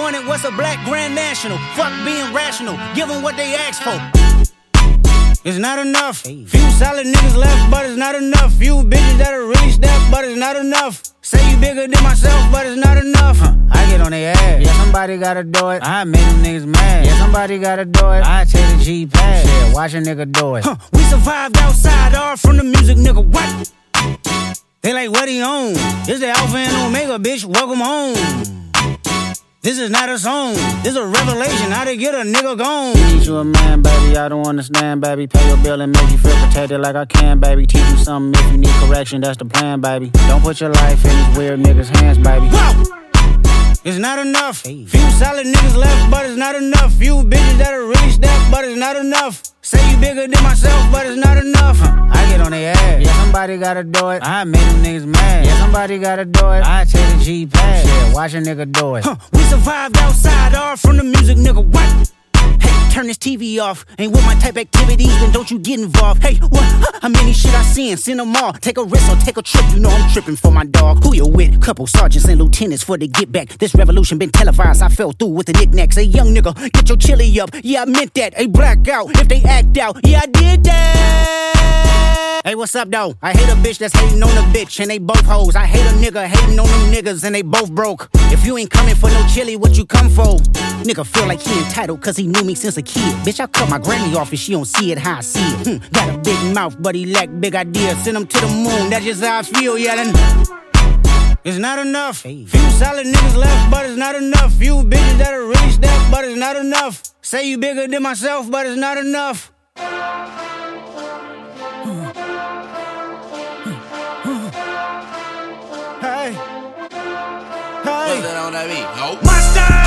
wanted what's a black grand national. Fuck being rational, give them what they ask for. It's not enough. Few solid niggas left, but it's not enough. Few bitches that'll really step, but it's not enough. Say you bigger than myself, but it's not enough. I get on their ass. Yeah, somebody gotta do it. I make them niggas mad. Yeah, somebody gotta do it. I take the G-Pad. Yeah, watch a nigga do it. We survived outside, all from the music, nigga. What? They like, what he on? This the Alpha and Omega, bitch. Welcome home. This is not a song, this a revelation, how to get a nigga gone. Teach you a man, baby, I don't understand, baby. Pay your bill and make you feel protected like I can, baby. Teach you something if you need correction, that's the plan, baby. Don't put your life in these weird niggas' hands, baby. Whoa! It's not enough. Few solid niggas left, but it's not enough. Few bitches that'll really step, but it's not enough. Say you bigger than myself, but it's not enough. I get on their ass. Yeah, somebody gotta do it. I make them niggas mad. Yeah, somebody gotta do it. I take the G-Pad. Yeah, watch a nigga do it. We survived outside, all from the music, nigga. What? Hey, turn this TV off. Ain't with my type activities, then don't you get involved. Hey, what? How many shit I seen? Send them all. Take a risk or take a trip. You know I'm tripping for my dog. Who you with? Couple sergeants and lieutenants for the get back. This revolution been televised. I fell through with the knickknacks. Hey, young nigga, get your chili up. Yeah, I meant that. Hey, black out if they act out. Yeah, I did that. Hey, what's up, though? I hate a bitch that's hating on a bitch, and they both hoes. I hate a nigga hating on them niggas, and they both broke. If you ain't coming for no chili, what you come for? Nigga feel like he entitled, cause he knew me since a kid. Bitch, I cut my granny off if she don't see it how I see it. Got a big mouth, but he lack big ideas. Send him to the moon, that's just how I feel, yelling. It's not enough. Few solid niggas left, but it's not enough. Few bitches that'll really step, but it's not enough. Say you bigger than myself, but it's not enough. Hey, hey, my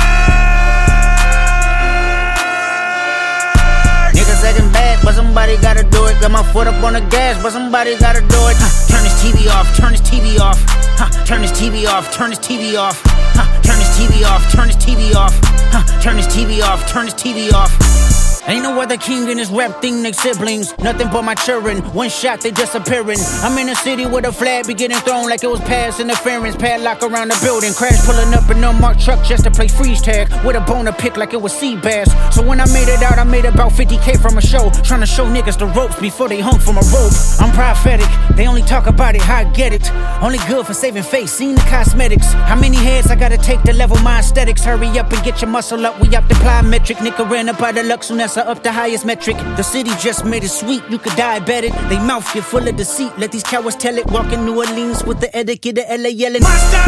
style. Niggas acting bad, but somebody gotta do it. Got my foot up on the gas, but somebody gotta do it. Turn this TV off, turn this TV off. Turn this TV off, turn this TV off. Turn this TV off, turn this TV off. Turn this TV off, turn this TV off. Ain't no other king in this rap thing, they siblings. Nothing but my children, one shot they disappearing. I'm in a city where the flag be getting thrown like it was past interference. Padlock around the building, crash pulling up an unmarked truck just to play freeze tag. With a bone to pick like it was sea bass. So when I made it out, I made about 50K from a show. Trying to show niggas the ropes before they hung from a rope. I'm prophetic, they only talk about it, how I get it. Only good for saving face, seen the cosmetics. How many heads I gotta take to level my aesthetics? Hurry up and get your muscle up, we up the plyometric. Nigga ran up out of Lux, so that's up the highest metric. The city just made it sweet, you could diabetic. They mouth get full of deceit, let these cowards tell it. Walk in New Orleans with the etiquette of LA yelling my style!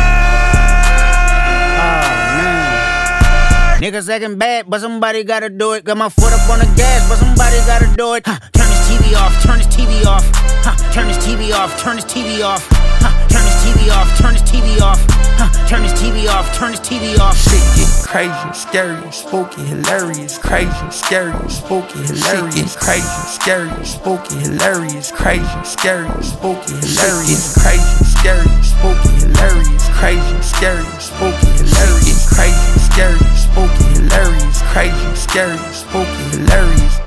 Oh man, niggas acting bad, but somebody gotta do it. Got my foot up on the gas, but somebody gotta do it. Turn this TV off, turn this TV off. Turn this TV off, turn this TV off. Turn this TV off, turn this TV off. Turn this TV off, turn this TV off. Shit getting crazy, scary, spooky, hilarious. Crazy, scary, spooky, hilarious. Shit getting crazy, scary, spooky, hilarious. Crazy, scary, spooky, hilarious. Crazy, scary, spooky, hilarious. Crazy, scary, spooky, hilarious. Crazy, scary, spooky, hilarious. Crazy, scary, spooky, hilarious.